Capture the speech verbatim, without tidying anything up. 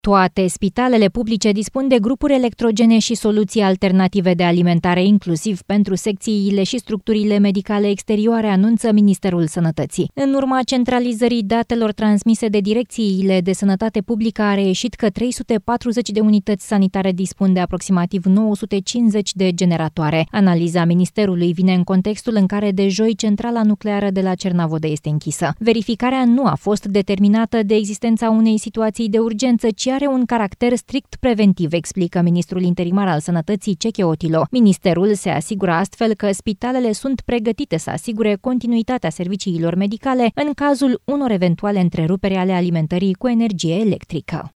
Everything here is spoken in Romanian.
Toate spitalele publice dispun de grupuri electrogene și soluții alternative de alimentare, inclusiv pentru secțiile și structurile medicale exterioare, anunță Ministerul Sănătății. În urma centralizării datelor transmise de direcțiile de sănătate publică, a reieșit că trei sute patruzeci de unități sanitare dispun de aproximativ nouă sute cincizeci de generatoare. Analiza Ministerului vine în contextul în care de joi centrala nucleară de la Cernavodă este închisă. Verificarea nu a fost determinată de existența unei situații de urgență, ci are un caracter strict preventiv, explică ministrul interimar al Sănătății, Ceche Otilo. Ministerul se asigură astfel că spitalele sunt pregătite să asigure continuitatea serviciilor medicale în cazul unor eventuale întreruperi ale alimentării cu energie electrică.